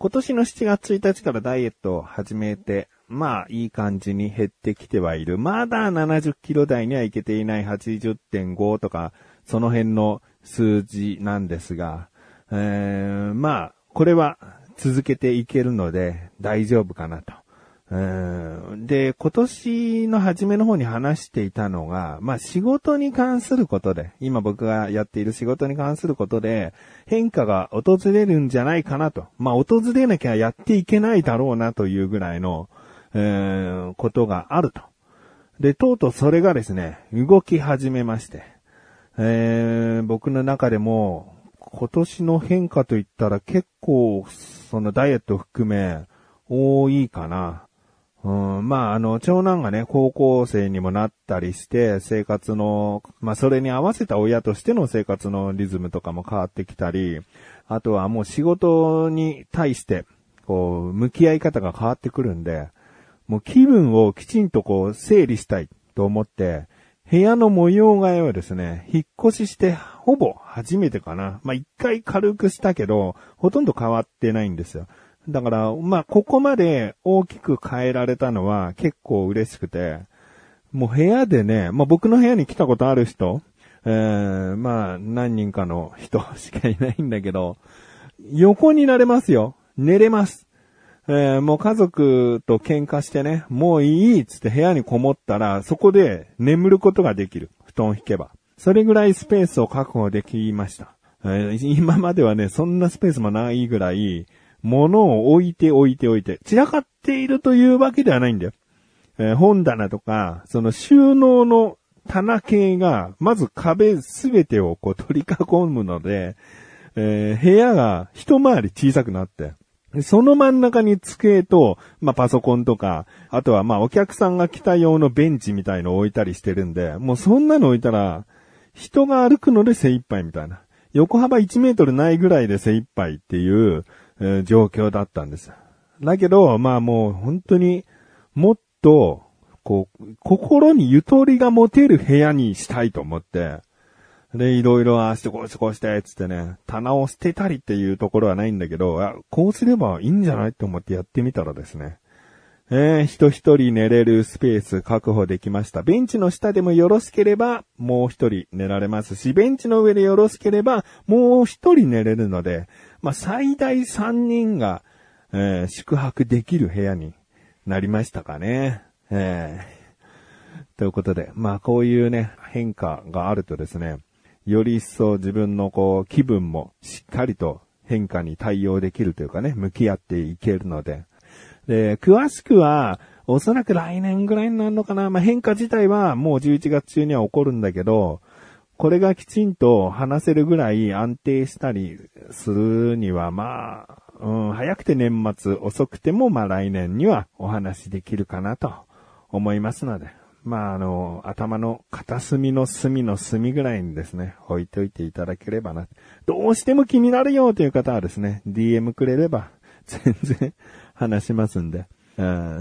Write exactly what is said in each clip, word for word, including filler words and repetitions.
今年のしちがつついたちからダイエットを始めて、まあいい感じに減ってきてはいる。まだななじゅっキロ台にはいけていない はちじゅってんご とか、その辺の数字なんですが、えー、まあ、これは続けていけるので大丈夫かなと。で、今年の初めの方に話していたのが、まあ仕事に関することで、今僕がやっている仕事に関することで変化が訪れるんじゃないかなと。まあ訪れなきゃやっていけないだろうなというぐらいの、えー、ことがあると。で、とうとうそれがですね、動き始めまして、えー、僕の中でも今年の変化といったら結構そのダイエットを含め多いかな。うん、まあ、あの、長男がね、高校生にもなったりして、生活の、まあ、それに合わせた親としての生活のリズムとかも変わってきたり、あとはもう仕事に対して、こう、向き合い方が変わってくるんで、もう気分をきちんとこう、整理したいと思って、部屋の模様替えをですね、引っ越しして、ほぼ初めてかな。まあ、一回軽くしたけど、ほとんど変わってないんですよ。だから、まあ、ここまで大きく変えられたのは結構嬉しくて、もう部屋でね、まあ、僕の部屋に来たことある人、えー、まあ、何人かの人しかいないんだけど、横になれますよ。寝れます。えー、もう家族と喧嘩してね、もういいっつって部屋にこもったら、そこで眠ることができる。布団を引けば。それぐらいスペースを確保できました。えー、今まではね、そんなスペースもないぐらい、物を置いて置いて置いて、散らかっているというわけではないんだよ。えー、本棚とか、その収納の棚系が、まず壁すべてをこう取り囲むので、えー、部屋が一回り小さくなって、その真ん中に机と、まあ、パソコンとか、あとはまあ、お客さんが来た用のベンチみたいのを置いたりしてるんで、もうそんなの置いたら、人が歩くので精一杯みたいな。横幅いちメートルないぐらいで精一杯っていう、えー、状況だったんです。だけど、まあもう本当にもっと、こう、心にゆとりが持てる部屋にしたいと思って、で、いろいろああしてこうしてこうして、つってね、棚を捨てたりっていうところはないんだけど、あ、こうすればいいんじゃないと思ってやってみたらですね、えー、人一人寝れるスペース確保できました。ベンチの下でもよろしければ、もう一人寝られますし、ベンチの上でよろしければ、もう一人寝れるので、まあ、最大さんにんが、えー、宿泊できる部屋になりましたかね。えー、ということで、まあ、こういうね、変化があるとですね、より一層自分のこう、気分もしっかりと変化に対応できるというかね、向き合っていけるので、で、詳しくは、おそらく来年ぐらいになるのかな。まあ、変化自体はもうじゅういちがつ中には起こるんだけど、これがきちんと話せるぐらい安定したりするには、まあ、うん、早くて年末、遅くてもまあ来年にはお話できるかなと思いますので、まああの、頭の片隅の隅の隅ぐらいにですね、置いといていただければな。どうしても気になるよという方はですね、ディーエム くれれば全然話しますんで、うん、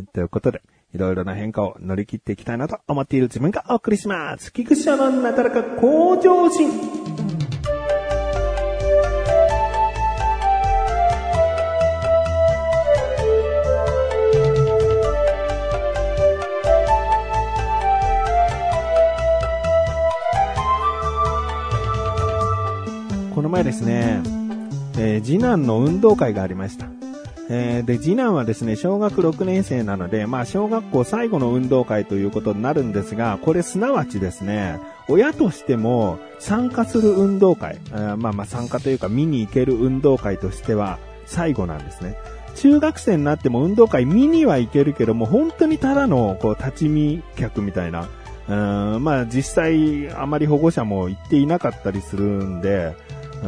ということで、いろいろな変化を乗り切っていきたいなと思っている自分がお送りします。菊池のなだらか向上心。この前ですね、えー、次男の運動会がありました。えー、で、次男はですね、小学ろくねん生なので、まあ、小学校最後の運動会ということになるんですが、これすなわちですね、親としても参加する運動会、えー、まあまあ参加というか見に行ける運動会としては最後なんですね。中学生になっても運動会見には行けるけども、本当にただのこう立ち見客みたいな、うーん、まあ実際あまり保護者も行っていなかったりするんで、うん、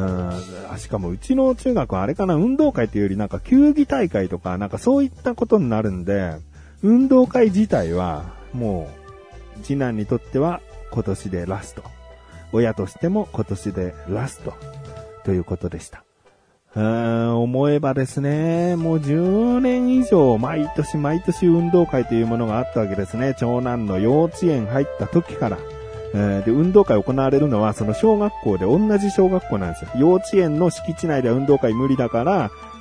しかもうちの中学はあれかな、運動会というよりなんか球技大会とかなんかそういったことになるんで、運動会自体はもう次男にとっては今年でラスト、親としても今年でラストということでした。うーん、思えばですね、もうじゅうねん以上毎年毎年運動会というものがあったわけですね。長男の幼稚園入った時から。で、運動会行われるのはその小学校で同じ小学校なんですよ。幼稚園の敷地内では運動会無理だから、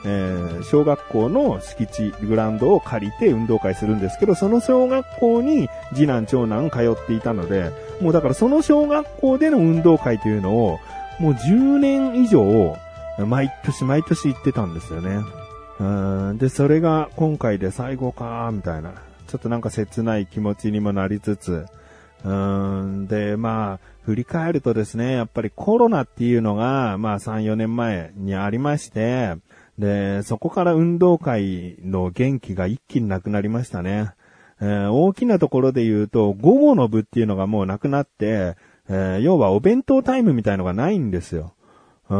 えー、小学校の敷地、グラウンドを借りて運動会するんですけど、その小学校に次男、長男通っていたので、もうだからその小学校での運動会というのを、もうじゅうねん以上、毎年毎年行ってたんですよね。うーんで、それが今回で最後か、みたいな。ちょっとなんか切ない気持ちにもなりつつ、うーんで、まあ、振り返るとですね、やっぱりコロナっていうのが、まあさん、よねんまえにありまして、で、そこから運動会の元気が一気になくなりましたね。えー、大きなところで言うと、午後の部っていうのがもうなくなって、えー、要はお弁当タイムみたいのがないんですよ。うん、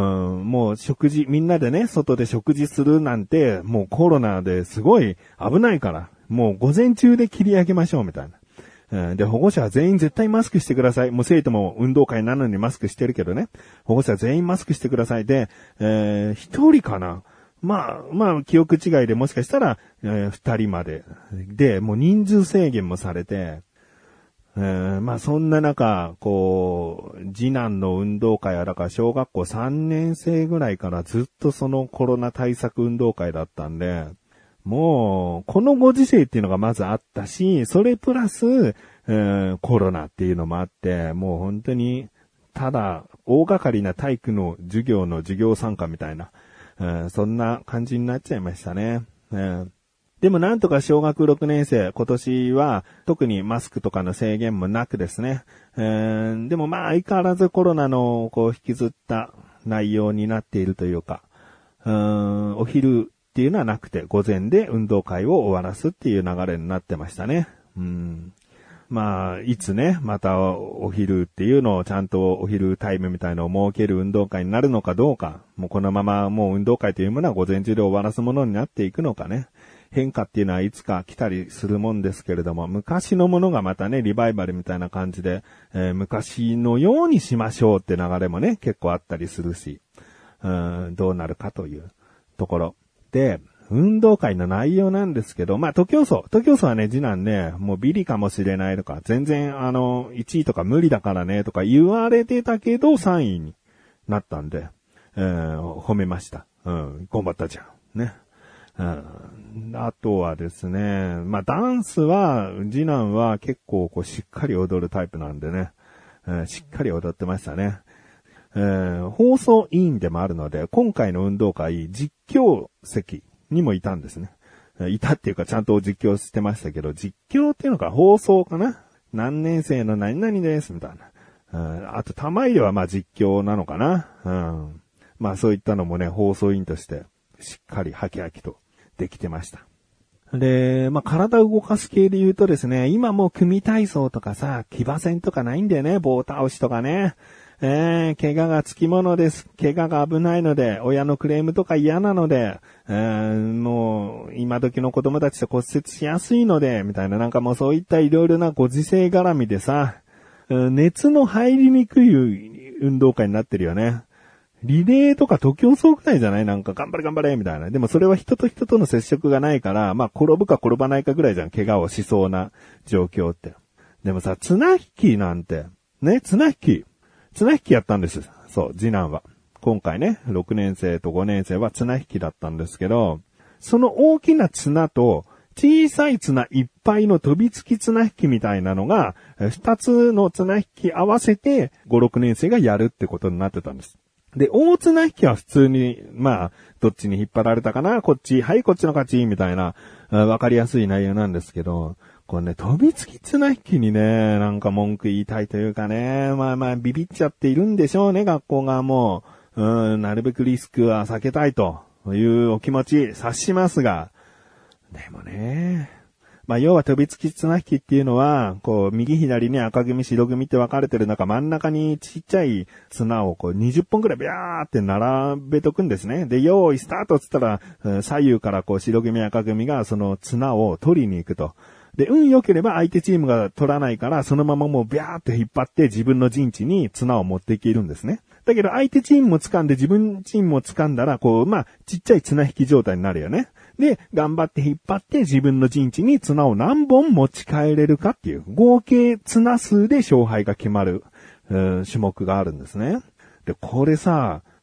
もう食事、みんなでね、外で食事するなんて、もうコロナですごい危ないから、もう午前中で切り上げましょうみたいな。うん、で、保護者は全員絶対マスクしてください。もう生徒も運動会なのにマスクしてるけどね。保護者は全員マスクしてください。で、えー、一人かな。まあ、まあ、記憶違いでもしかしたら、えー、二人まで。で、もう人数制限もされて、えー、まあそんな中、こう、次男の運動会はだから小学校さんねん生ぐらいからずっとそのコロナ対策運動会だったんで、もう、このご時世っていうのがまずあったし、それプラス、えー、コロナっていうのもあって、もう本当に、ただ、大掛かりな体育の授業の授業参加みたいな、えー、そんな感じになっちゃいましたね。えーでもなんとか小学ろくねん生、今年は特にマスクとかの制限もなくですね。えー、でもまあ相変わらずコロナのこう引きずった内容になっているというか、うーん、お昼っていうのはなくて午前で運動会を終わらすっていう流れになってましたね。うん、まあいつね、またお昼っていうのをちゃんとお昼タイムみたいのを設ける運動会になるのかどうか、もうこのままもう運動会というものは午前中で終わらすものになっていくのかね。変化っていうのはいつか来たりするもんですけれども、昔のものがまたね、リバイバルみたいな感じで、えー、昔のようにしましょうって流れもね、結構あったりするし、うーん、どうなるかというところ。で、運動会の内容なんですけど、まあ、徒競走。徒競走はね、次男ね、もうビリかもしれないとか、全然あの、いちいとか無理だからねとか言われてたけど、さんいになったんで、えー、褒めました。うん、頑張ったじゃん。ね。うん、あとはですね、まあ、ダンスは、次男は結構こうしっかり踊るタイプなんでね、えー、しっかり踊ってましたね。えー、放送委員でもあるので、今回の運動会、実況席にもいたんですね。いたっていうかちゃんと実況してましたけど、実況っていうのか放送かな？何年生の何々です、みたいな。うん、あと、玉入れはまあ実況なのかな？うん。まあそういったのもね、放送委員として、しっかりハキハキとできてました。で、まあ、体を動かす系で言うとですね、今もう組体操とかさ、騎馬戦とかないんだよね、棒倒しとかね。えー、怪我がつきものです。怪我が危ないので、親のクレームとか嫌なので、えー、もう、今時の子供たちと骨折しやすいので、みたいな、なんかもうそういったいろいろなご時世絡みでさ、熱の入りにくい運動会になってるよね。リレーとか徒競走くらいじゃない？なんか頑張れ頑張れみたいな。でもそれは人と人との接触がないから、まあ転ぶか転ばないかぐらいじゃん。怪我をしそうな状況って。でもさ、綱引きなんて、ね、綱引き。綱引きやったんです。そう、次男は。今回ね、ろくねん生とごねん生は綱引きだったんですけど、その大きな綱と小さい綱いっぱいの飛びつき綱引きみたいなのが、二つの綱引き合わせてご、ろくねん生がやるってことになってたんです。で、大綱引きは普通に、まあ、どっちに引っ張られたかな、こっち、はい、こっちの勝ち、みたいな、わかりやすい内容なんですけど、これね、飛びつき綱引きにね、なんか文句言いたいというかね、まあまあ、ビビっちゃっているんでしょうね、学校側も。うん、なるべくリスクは避けたいというお気持ち、察しますが、でもね、まあ、要は飛びつき綱引きっていうのは、こう、右左に赤組白組って分かれてる中、真ん中にちっちゃい綱をこうにじゅっぽんくらいビャーって並べとくんですね。で、用意スタートっつったら、左右からこう白組赤組がその綱を取りに行くと。で、運良ければ相手チームが取らないから、そのままもうビャーって引っ張って自分の陣地に綱を持っていけるんですね。だけど相手チームも掴んで自分チームも掴んだら、こう、まあ、ちっちゃい綱引き状態になるよね。で、頑張って引っ張って自分の陣地に綱を何本持ち帰れるかっていう、合計綱数で勝敗が決まる、種目があるんですね。で、これさ、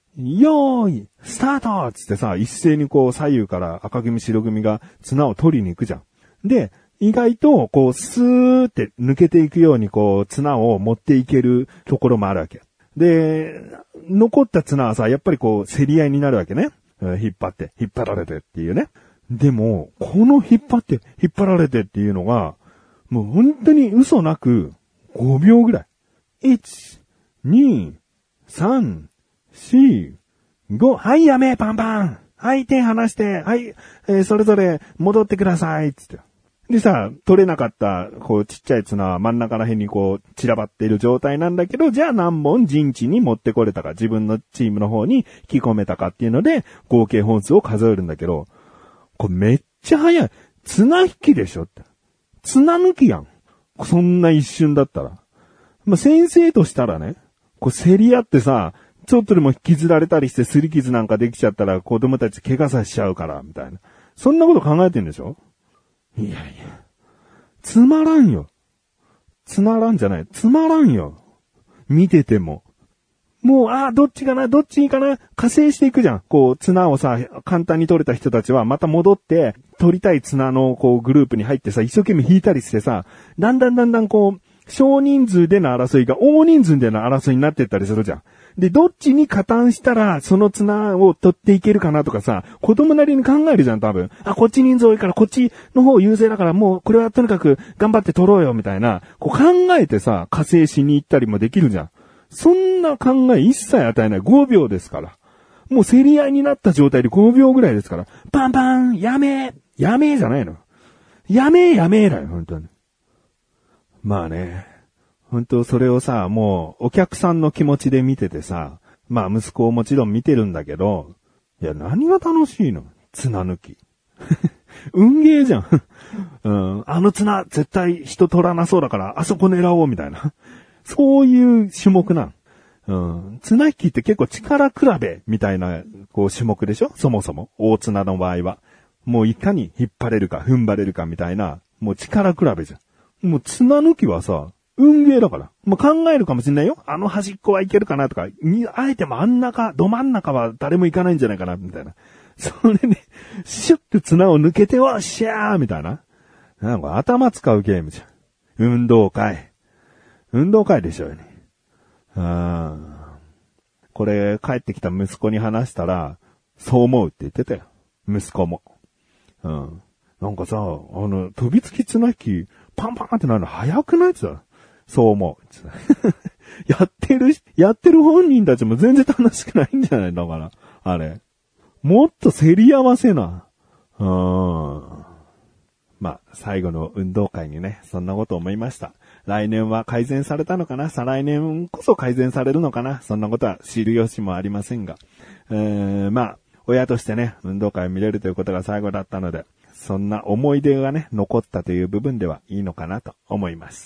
よーい、スタートつってさ、一斉にこう左右から赤組白組が綱を取りに行くじゃん。で、意外とこうスーって抜けていくようにこう綱を持っていけるところもあるわけ。で、残った綱はさ、やっぱりこう競り合いになるわけね。引っ張って、引っ張られてっていうね。でも、この引っ張って、引っ張られてっていうのが、もう本当に嘘なくごびょうぐらい。いち、に、さん、よん、ご、はい、やめ、パンパン。はい、手離して、はい、えー、それぞれ戻ってください、つって。でさ、取れなかった、こう、ちっちゃい綱は真ん中ら辺にこう、散らばっている状態なんだけど、じゃあ何本陣地に持ってこれたか、自分のチームの方に引き込めたかっていうので、合計本数を数えるんだけど、これめっちゃ早い。綱引きでしょって。綱抜きやん。そんな一瞬だったら。まあ、先生としたらね、こう、競り合ってさ、ちょっとでも引きずられたりして擦り傷なんかできちゃったら子供たち怪我させちゃうから、みたいな。そんなこと考えてんでしょ？いやいや。つまらんよ。つまらんじゃない。つまらんよ。見てても。もう、ああ、どっちかな、どっちいいかな、加勢していくじゃん。こう、綱をさ、簡単に取れた人たちはまた戻って、取りたい綱のこう、グループに入ってさ、一生懸命引いたりしてさ、だんだんだんだんこう、少人数での争いが大人数での争いになってったりするじゃん。で、どっちに加担したら、その綱を取っていけるかなとかさ、子供なりに考えるじゃん、多分。あ、こっち人数多いから、こっちの方優勢だから、もう、これはとにかく頑張って取ろうよ、みたいな、こう考えてさ、加勢しに行ったりもできるじゃん。そんな考え一切与えないごびょうですから。もう競り合いになった状態でごびょうぐらいですから。パンパン、やめー、やめーじゃないの。やめーやめーだよ、本当に。まあね。本当それをさ、もうお客さんの気持ちで見ててさ、まあ息子をもちろん見てるんだけど、いや何が楽しいの？綱抜き。運ゲーじゃん。うん。あの綱絶対人取らなそうだからあそこ狙おうみたいな。そういう種目なん。うん。綱引きって結構力比べみたいなこう種目でしょ？そもそも。大綱の場合は。もういかに引っ張れるか踏ん張れるかみたいな、もう力比べじゃん。もう綱抜きはさ、運ゲーだから。まあ、考えるかもしれないよ。あの端っこはいけるかなとか、に、あえて真ん中、ど真ん中は誰も行かないんじゃないかな、みたいな。それね、シュッて綱を抜けては、シャーみたいな。なんか頭使うゲームじゃん。運動会。運動会でしょうよね。あー。これ、帰ってきた息子に話したら、そう思うって言ってたよ。息子も。うん。なんかさ、あの、飛びつき綱引き、パンパンってなるの早くないってさ。そう思う。やってる、やってる本人たちも全然楽しくないんじゃないのかな。あれ。もっと競り合わせな。うーん。まあ、最後の運動会にね、そんなこと思いました。来年は改善されたのかな？再来年こそ改善されるのかな？そんなことは知る由もありませんが。えー、まあ、親としてね、運動会を見れるということが最後だったので、そんな思い出がね、残ったという部分ではいいのかなと思います。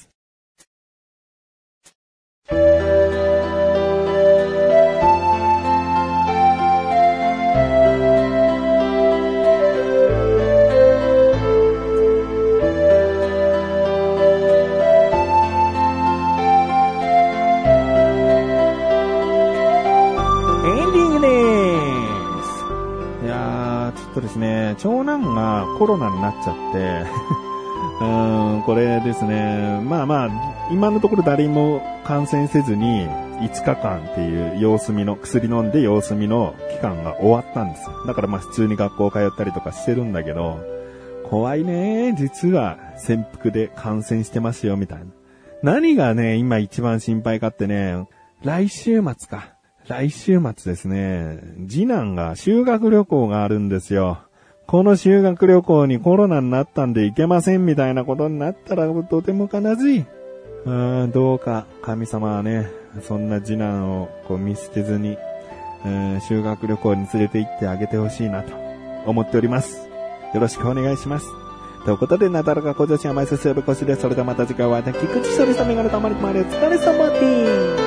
そうですね、長男がコロナになっちゃってうーん、これですね、まあまあ今のところ誰も感染せずにいつかかんっていう様子見の薬飲んで様子見の期間が終わったんですよ。だからまあ普通に学校通ったりとかしてるんだけど、怖いね、実は潜伏で感染してますよみたいな。何がね今一番心配かってね、来週末か来週末ですね、次男が修学旅行があるんですよ。この修学旅行にコロナになったんで行けませんみたいなことになったらとても悲しい。うーん、どうか神様はね、そんな次男をこう見捨てずに、修学旅行に連れて行ってあげてほしいなと思っております。よろしくお願いします。ということで、なだらか向上心甘いすすよぶこしで、それではまた次回お会いできくちそれさめがれたまりとまれお疲れ様です。